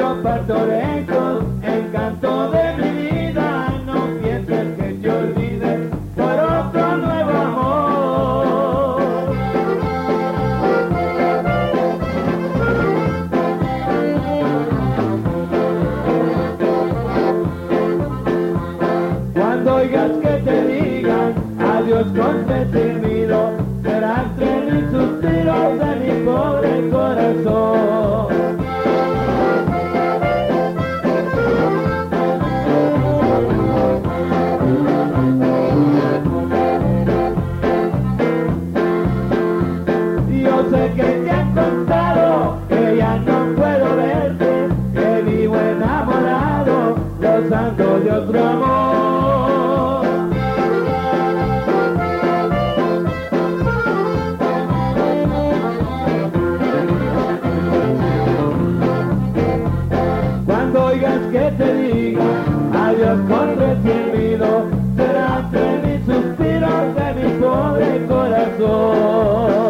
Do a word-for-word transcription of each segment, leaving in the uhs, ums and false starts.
yo parto lejos, encanto de mi vida, no pienses que te olvides por otro nuevo amor. Cuando oigas que te digan adiós con deprimido, será entre mis suspiros de mi pobre corazón. Yo sé que te han contado que ya no puedo verte, que vivo enamorado, gozando de otro amor. Cuando oigas que te diga adiós con recibido, será entre mis suspiros de mi pobre corazón.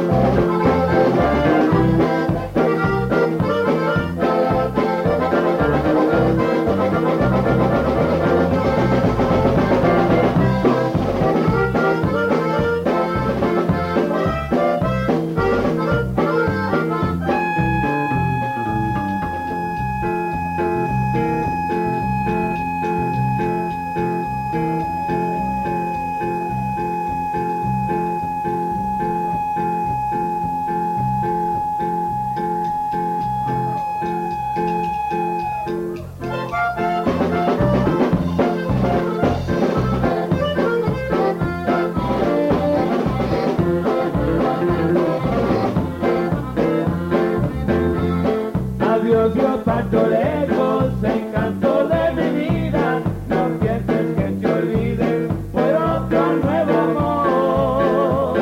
Adiós, yo parto lejos, encanto de mi vida, no pienses que te olvides por otro nuevo amor.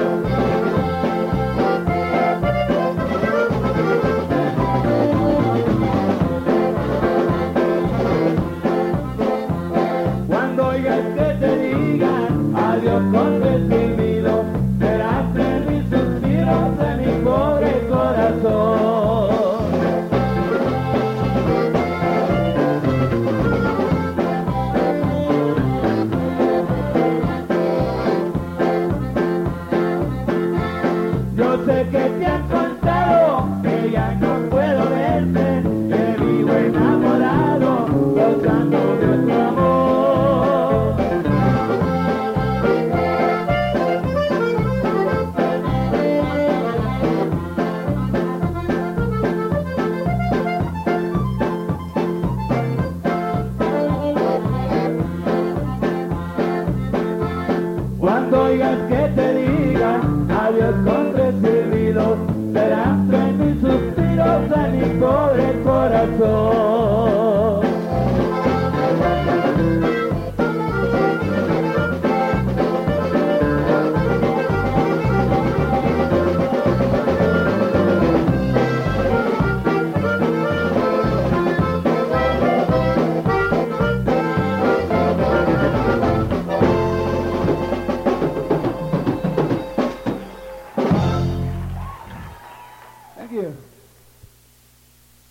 Cuando oigas que te digan adiós con recibido, será entre mis suspiros de mi pobre corazón. Yo sé que te han contado que ya no puedo verte, que vivo enamorado, gozando de otro amor. Cuando oigas que te digan adiós con recibido, será entre mis suspiros de mi pobre corazón. Thank you.